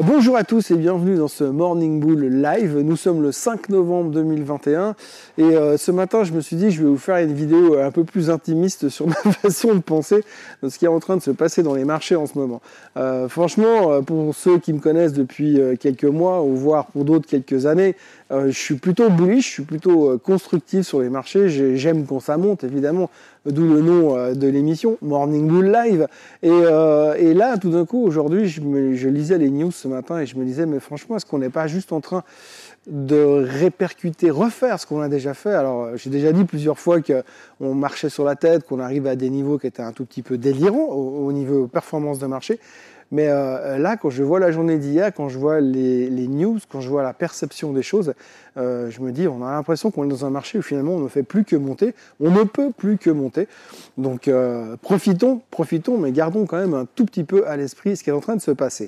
Bonjour à tous et bienvenue dans ce Morning Bull Live. Nous sommes le 5 novembre 2021 et ce matin je me suis dit je vais vous faire une vidéo un peu plus intimiste sur ma façon de penser de ce qui est en train de se passer dans les marchés en ce moment. Franchement, pour ceux qui me connaissent depuis quelques mois ou voire pour d'autres quelques années, je suis plutôt bullish, je suis plutôt constructif sur les marchés. J'aime quand ça monte évidemment, d'où le nom de l'émission, Morning Bull Live. Et là, tout d'un coup, aujourd'hui, je lisais les news ce matin et je me disais, mais franchement, est-ce qu'on n'est pas juste en train de répercuter, refaire ce qu'on a déjà fait? Alors, j'ai déjà dit plusieurs fois qu'on marchait sur la tête, qu'on arrivait à des niveaux qui étaient un tout petit peu délirants au niveau performance de marché. Mais là, quand je vois la journée d'hier, quand je vois les news, quand je vois la perception des choses, je me dis, on a l'impression qu'on est dans un marché où finalement on ne fait plus que monter, on ne peut plus que monter. Donc profitons, mais gardons quand même un tout petit peu à l'esprit ce qui est en train de se passer.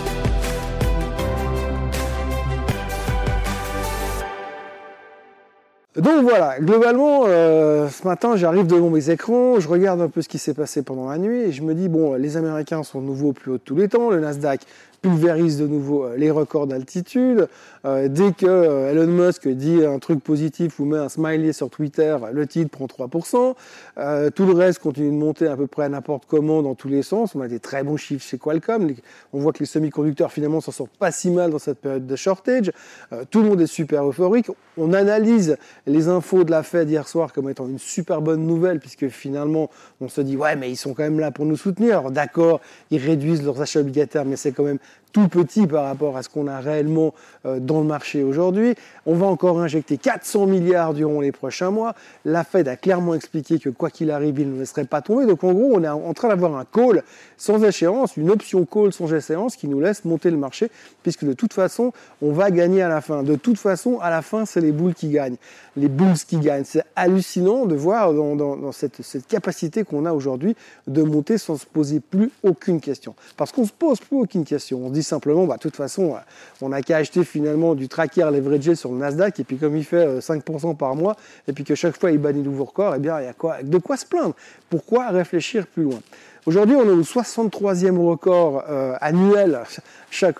Donc voilà, globalement, ce matin, j'arrive devant mes écrans, je regarde un peu ce qui s'est passé pendant la nuit et je me dis, bon, les Américains sont de nouveau au plus haut de tous les temps, le Nasdaq pulvérise de nouveau les records d'altitude. Dès que Elon Musk dit un truc positif ou met un smiley sur Twitter, le titre prend 3%. Tout le reste continue de monter à peu près à n'importe comment dans tous les sens. On a des très bons chiffres chez Qualcomm. On voit que les semi-conducteurs finalement s'en sortent pas si mal dans cette période de shortage. Tout le monde est super euphorique. On analyse les infos de la Fed hier soir comme étant une super bonne nouvelle puisque finalement on se dit ouais mais ils sont quand même là pour nous soutenir. Alors d'accord, ils réduisent leurs achats obligataires mais c'est quand même tout petit par rapport à ce qu'on a réellement dans le marché aujourd'hui. On va encore injecter 400 milliards durant les prochains mois. La Fed a clairement expliqué que quoi qu'il arrive, il ne laisserait pas tomber. Donc en gros, on est en train d'avoir un call sans échéance, une option call sans échéance qui nous laisse monter le marché puisque de toute façon, on va gagner à la fin. De toute façon, à la fin, c'est les bulls qui gagnent. Les bulls qui gagnent. C'est hallucinant de voir dans cette capacité qu'on a aujourd'hui de monter sans se poser plus aucune question. Parce qu'on se pose plus aucune question. On se dit simplement, de toute façon, on n'a qu'à acheter finalement du tracker leveragé sur le Nasdaq et puis comme il fait 5% par mois et puis que chaque fois il bat des nouveaux records, eh bien il y a de quoi se plaindre. Pourquoi réfléchir plus loin? Aujourd'hui, on est au 63e record annuel, chaque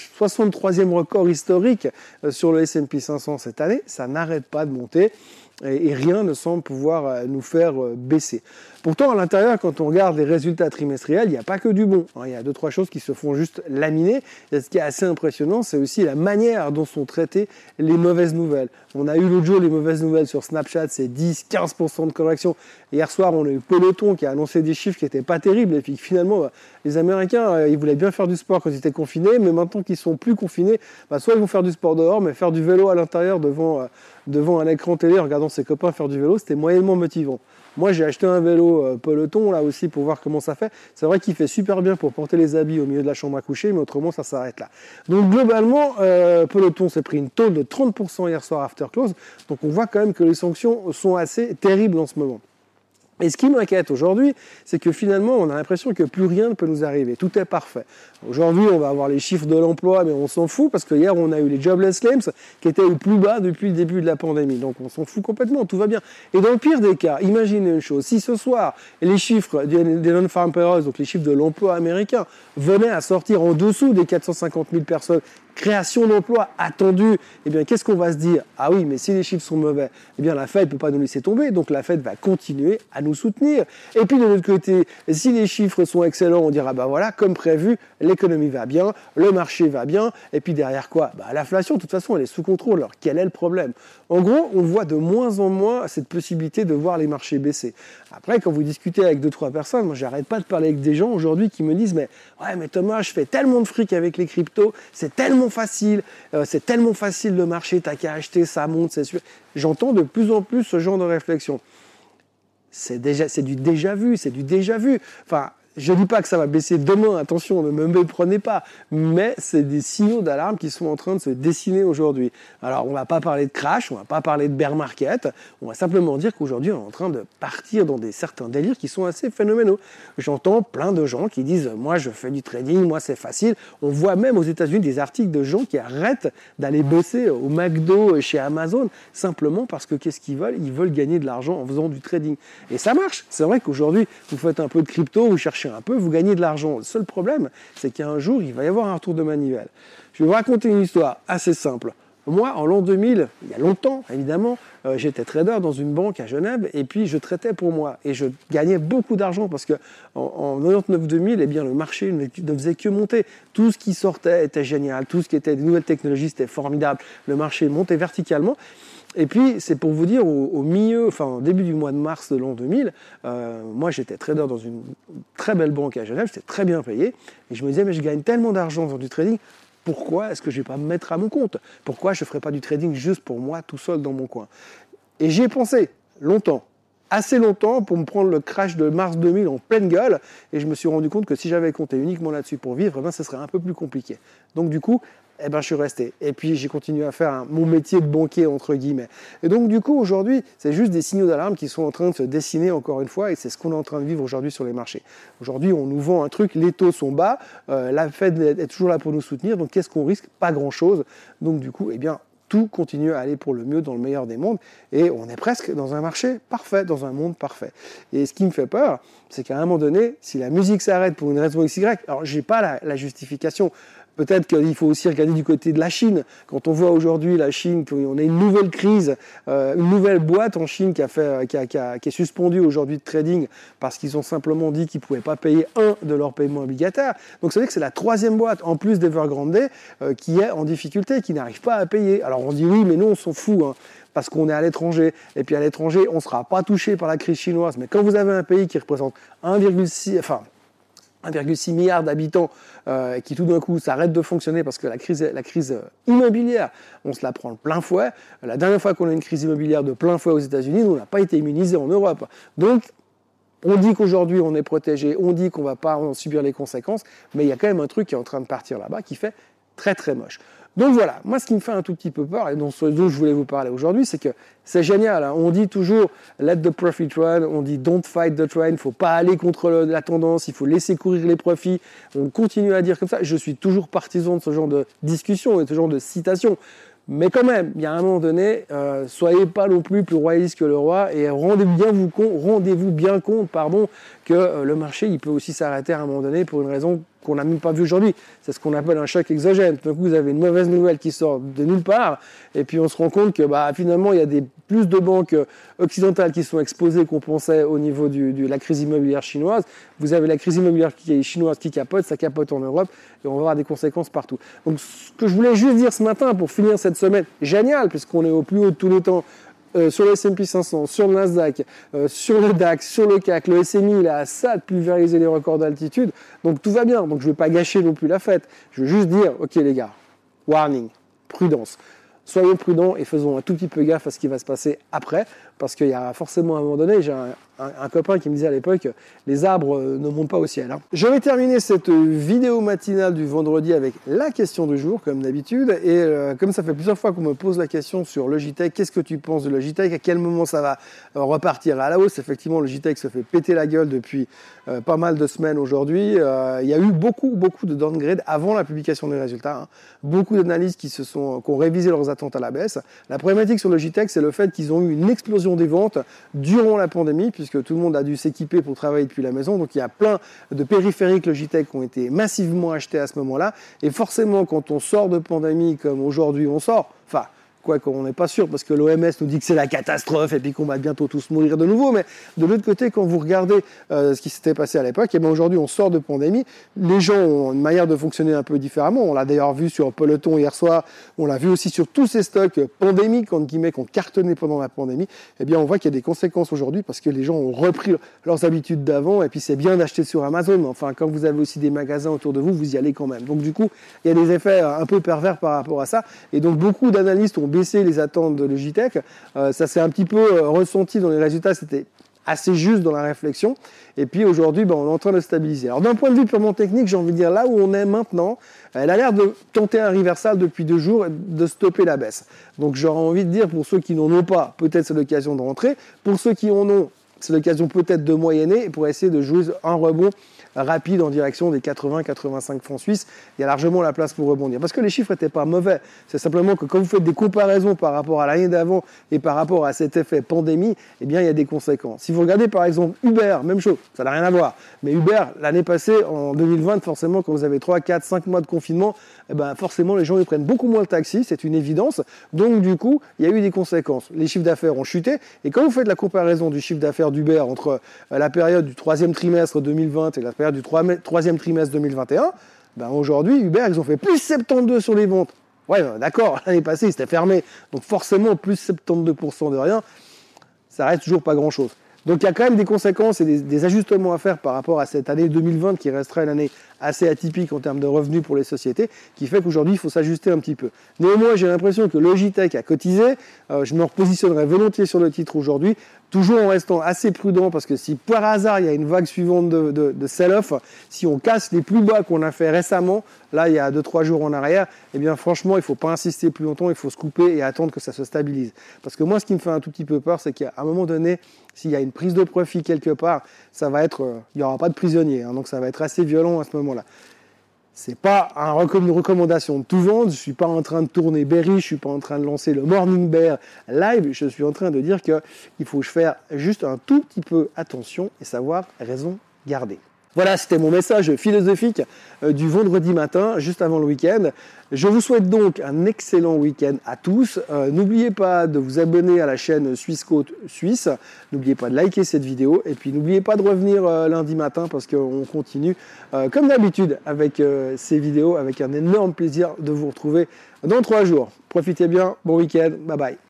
63e record historique sur le S&P 500 cette année. Ça n'arrête pas de monter et rien ne semble pouvoir nous faire baisser. Pourtant, à l'intérieur, quand on regarde les résultats trimestriels, il n'y a pas que du bon. Il y a 2-3 choses qui se font juste laminer. Et ce qui est assez impressionnant, c'est aussi la manière dont sont traitées les mauvaises nouvelles. On a eu l'autre jour les mauvaises nouvelles sur Snapchat, c'est 10-15% de correction. Hier soir, on a eu Peloton qui a annoncé des chiffres qui n'étaient pas terribles. Et puis finalement, les Américains, ils voulaient bien faire du sport quand ils étaient confinés, mais maintenant qu'ils sont plus confinés, soit ils vont faire du sport dehors, mais faire du vélo à l'intérieur devant un écran télé, en regardant ses copains faire du vélo, c'était moyennement motivant. Moi, j'ai acheté un vélo Peloton, là aussi, pour voir comment ça fait. C'est vrai qu'il fait super bien pour porter les habits au milieu de la chambre à coucher, mais autrement, ça s'arrête là. Donc, globalement, Peloton s'est pris une tôle de 30% hier soir after close. Donc, on voit quand même que les sanctions sont assez terribles en ce moment. Et ce qui m'inquiète aujourd'hui, c'est que finalement, on a l'impression que plus rien ne peut nous arriver. Tout est parfait. Aujourd'hui, on va avoir les chiffres de l'emploi, mais on s'en fout parce que hier, on a eu les jobless claims qui étaient au plus bas depuis le début de la pandémie. Donc, on s'en fout complètement, tout va bien. Et dans le pire des cas, imaginez une chose. Si ce soir, les chiffres des non-farm payrolls, donc les chiffres de l'emploi américain, venaient à sortir en dessous des 450 000 personnes, création d'emplois attendue, eh bien, qu'est-ce qu'on va se dire? Ah oui, mais si les chiffres sont mauvais, eh bien, la Fed ne peut pas nous laisser tomber, donc la Fed va continuer à nous soutenir. Et puis, de l'autre côté, si les chiffres sont excellents, on dira, voilà, comme prévu, l'économie va bien, le marché va bien, et puis derrière quoi? L'inflation, de toute façon, elle est sous contrôle. Alors, quel est le problème? En gros, on voit de moins en moins cette possibilité de voir les marchés baisser. Après, quand vous discutez avec 2-3 personnes, moi, j'arrête pas de parler avec des gens aujourd'hui qui me disent, mais Thomas, je fais tellement de fric avec les cryptos, c'est tellement facile le marché, t'as qu'à acheter, ça monte, c'est sûr. J'entends de plus en plus ce genre de réflexion. C'est du déjà vu. Enfin, je ne dis pas que ça va baisser demain, attention, ne me méprenez pas, mais c'est des signaux d'alarme qui sont en train de se dessiner aujourd'hui. Alors, on ne va pas parler de crash, on ne va pas parler de bear market, on va simplement dire qu'aujourd'hui, on est en train de partir dans certains délires qui sont assez phénoménaux. J'entends plein de gens qui disent « moi, je fais du trading, moi, c'est facile ». On voit même aux États-Unis des articles de gens qui arrêtent d'aller bosser au McDo, chez Amazon, simplement parce que qu'est-ce qu'ils veulent? Ils veulent gagner de l'argent en faisant du trading. Et ça marche. C'est vrai qu'aujourd'hui, vous faites un peu de crypto, vous cherchez marchez un peu, vous gagnez de l'argent. Le seul problème, c'est qu'un jour, il va y avoir un retour de manivelle. Je vais vous raconter une histoire assez simple. Moi, en l'an 2000, il y a longtemps, évidemment, j'étais trader dans une banque à Genève et puis je traitais pour moi. Et je gagnais beaucoup d'argent parce qu'en 99-2000, eh bien, le marché ne faisait que monter. Tout ce qui sortait était génial, tout ce qui était des nouvelles technologies, c'était formidable. Le marché montait verticalement. Et puis, c'est pour vous dire, au début du mois de mars de l'an 2000, moi, j'étais trader dans une très belle banque à Genève, j'étais très bien payé. Et je me disais, mais je gagne tellement d'argent dans du trading, pourquoi est-ce que je ne vais pas me mettre à mon compte? Pourquoi je ne ferai pas du trading juste pour moi, tout seul dans mon coin? Et j'y ai pensé longtemps, assez longtemps, pour me prendre le crash de mars 2000 en pleine gueule. Et je me suis rendu compte que si j'avais compté uniquement là-dessus pour vivre, ce serait un peu plus compliqué. Donc du coup, je suis resté. Et puis j'ai continué à faire mon métier de banquier, entre guillemets. Et donc du coup, aujourd'hui, c'est juste des signaux d'alarme qui sont en train de se dessiner encore une fois, et c'est ce qu'on est en train de vivre aujourd'hui sur les marchés. Aujourd'hui, on nous vend un truc, les taux sont bas, la Fed est toujours là pour nous soutenir, donc qu'est-ce qu'on risque? Pas grand-chose. Donc du coup, tout continue à aller pour le mieux dans le meilleur des mondes, et on est presque dans un marché parfait, dans un monde parfait. Et ce qui me fait peur, c'est qu'à un moment donné, si la musique s'arrête pour une raison XY, alors j'ai pas la justification. Peut-être qu'il faut aussi regarder du côté de la Chine. Quand on voit aujourd'hui la Chine, qu'on a une nouvelle crise, une nouvelle boîte en Chine qui est suspendue aujourd'hui de trading parce qu'ils ont simplement dit qu'ils ne pouvaient pas payer un de leurs paiements obligataires. Donc ça veut dire que c'est la troisième boîte, en plus d'Evergrande, qui est en difficulté, qui n'arrive pas à payer. Alors on dit oui, mais nous on s'en fout, hein, parce qu'on est à l'étranger. Et puis à l'étranger, on ne sera pas touché par la crise chinoise. Mais quand vous avez un pays qui représente 1,6 milliard d'habitants qui tout d'un coup s'arrête de fonctionner parce que la crise immobilière, on se la prend le plein fouet. La dernière fois qu'on a une crise immobilière de plein fouet aux États-Unis, on n'a pas été immunisé en Europe. Donc, on dit qu'aujourd'hui on est protégé, on dit qu'on ne va pas en subir les conséquences, mais il y a quand même un truc qui est en train de partir là-bas qui fait très très moche. Donc voilà, moi ce qui me fait un tout petit peu peur, et dont je voulais vous parler aujourd'hui, c'est que c'est génial, hein. On dit toujours « let the profit run », on dit « don't fight the trend », il ne faut pas aller contre la tendance, il faut laisser courir les profits, on continue à dire comme ça. Je suis toujours partisan de ce genre de discussion et de ce genre de citation. Mais quand même, il y a un moment donné, soyez pas non plus royaliste que le roi, et rendez-vous bien compte que le marché il peut aussi s'arrêter à un moment donné pour une raison qu'on n'a même pas vue aujourd'hui. C'est ce qu'on appelle un choc exogène. Tout d'un coup, vous avez une mauvaise nouvelle qui sort de nulle part, et puis on se rend compte que finalement, il y a plus de banques occidentales qui sont exposées qu'on pensait au niveau de la crise immobilière chinoise. Vous avez la crise immobilière chinoise qui capote, ça capote en Europe, et on va avoir des conséquences partout. Donc ce que je voulais juste dire ce matin pour finir cette semaine géniale, puisqu'on est au plus haut de tous les temps, sur le S&P 500, sur le Nasdaq, sur le DAX, sur le CAC, le SMI, il a ça de pulvériser les records d'altitude, donc tout va bien. Donc je ne vais pas gâcher non plus la fête. Je veux juste dire, ok les gars, warning, prudence. Soyons prudents et faisons un tout petit peu gaffe à ce qui va se passer après, parce qu'il y a forcément un moment donné, j'ai un copain qui me disait à l'époque, les arbres ne montent pas au ciel. Hein. Je vais terminer cette vidéo matinale du vendredi avec la question du jour, comme d'habitude, et comme ça fait plusieurs fois qu'on me pose la question sur Logitech, qu'est-ce que tu penses de Logitech, à quel moment ça va repartir à la hausse? Effectivement, Logitech se fait péter la gueule depuis pas mal de semaines aujourd'hui. Il y a eu beaucoup de downgrade avant la publication des résultats. Hein. Beaucoup d'analystes qui ont révisé leurs attentes à la baisse. La problématique sur Logitech, c'est le fait qu'ils ont eu une explosion des ventes durant la pandémie, puisque tout le monde a dû s'équiper pour travailler depuis la maison. Donc il y a plein de périphériques Logitech qui ont été massivement achetés à ce moment-là. Et forcément, quand on sort de pandémie comme aujourd'hui on sort, quoique on n'est pas sûr, parce que l'OMS nous dit que c'est la catastrophe et puis qu'on va bientôt tous mourir de nouveau. Mais de l'autre côté, quand vous regardez ce qui s'était passé à l'époque, aujourd'hui on sort de pandémie, les gens ont une manière de fonctionner un peu différemment. On l'a d'ailleurs vu sur Peloton hier soir, on l'a vu aussi sur tous ces stocks pandémiques, entre guillemets, qui ont cartonné pendant la pandémie. On voit qu'il y a des conséquences aujourd'hui parce que les gens ont repris leurs habitudes d'avant, et puis c'est bien d'acheter sur Amazon, mais enfin, quand vous avez aussi des magasins autour de vous, vous y allez quand même. Donc du coup, il y a des effets un peu pervers par rapport à ça, et donc beaucoup d'analystes ont baissé les attentes de Logitech. Ça s'est un petit peu ressenti dans les résultats, c'était assez juste dans la réflexion. Et puis aujourd'hui, on est en train de stabiliser. Alors d'un point de vue purement technique, j'ai envie de dire là où on est maintenant, elle a l'air de tenter un reversal depuis 2 jours, de stopper la baisse. Donc j'aurais envie de dire, pour ceux qui n'en ont pas, peut-être c'est l'occasion de rentrer. Pour ceux qui en ont, c'est l'occasion peut-être de moyenner et pour essayer de jouer un rebond rapide en direction des 80-85 francs suisses. Il y a largement la place pour rebondir. Parce que les chiffres n'étaient pas mauvais. C'est simplement que quand vous faites des comparaisons par rapport à l'année d'avant et par rapport à cet effet pandémie, eh bien, il y a des conséquences. Si vous regardez par exemple Uber, même chose, ça n'a rien à voir. Mais Uber, l'année passée, en 2020, forcément, quand vous avez 3, 4, 5 mois de confinement, eh ben, forcément, les gens ils prennent beaucoup moins le taxi, c'est une évidence. Donc, du coup, il y a eu des conséquences. Les chiffres d'affaires ont chuté. Et quand vous faites la comparaison du chiffre d'affaires d'Uber entre la période du troisième trimestre 2020 et la période du troisième trimestre 2021, ben aujourd'hui, Uber, ils ont fait plus 72 sur les ventes. Ouais, d'accord, l'année passée, ils étaient fermés. Donc forcément, plus 72% de rien, ça reste toujours pas grand-chose. Donc il y a quand même des conséquences et des ajustements à faire par rapport à cette année 2020 qui restera une année assez atypique en termes de revenus pour les sociétés, qui fait qu'aujourd'hui il faut s'ajuster un petit peu. Néanmoins, j'ai l'impression que Logitech a cotisé, je me repositionnerai volontiers sur le titre aujourd'hui, toujours en restant assez prudent parce que si par hasard il y a une vague suivante de sell-off, si on casse les plus bas qu'on a fait récemment, là il y a 2-3 jours en arrière, eh bien franchement il ne faut pas insister plus longtemps, il faut se couper et attendre que ça se stabilise. Parce que moi ce qui me fait un tout petit peu peur, c'est qu'à un moment donné, s'il y a une prise de profit quelque part, ça va être, il n'y aura pas de prisonnier, donc ça va être assez violent à ce moment-là. C'est pas une recommandation de tout vendre, je suis pas en train de tourner Berry, je suis pas en train de lancer le Morning Bear live, je suis en train de dire qu'il faut faire juste un tout petit peu attention et savoir raison garder. Voilà, c'était mon message philosophique du vendredi matin, juste avant le week-end. Je vous souhaite donc un excellent week-end à tous. N'oubliez pas de vous abonner à la chaîne Suisse Côte Suisse. N'oubliez pas de liker cette vidéo. Et puis n'oubliez pas de revenir lundi matin parce qu'on continue comme d'habitude avec ces vidéos, avec un énorme plaisir de vous retrouver dans 3 jours. Profitez bien, bon week-end, bye bye.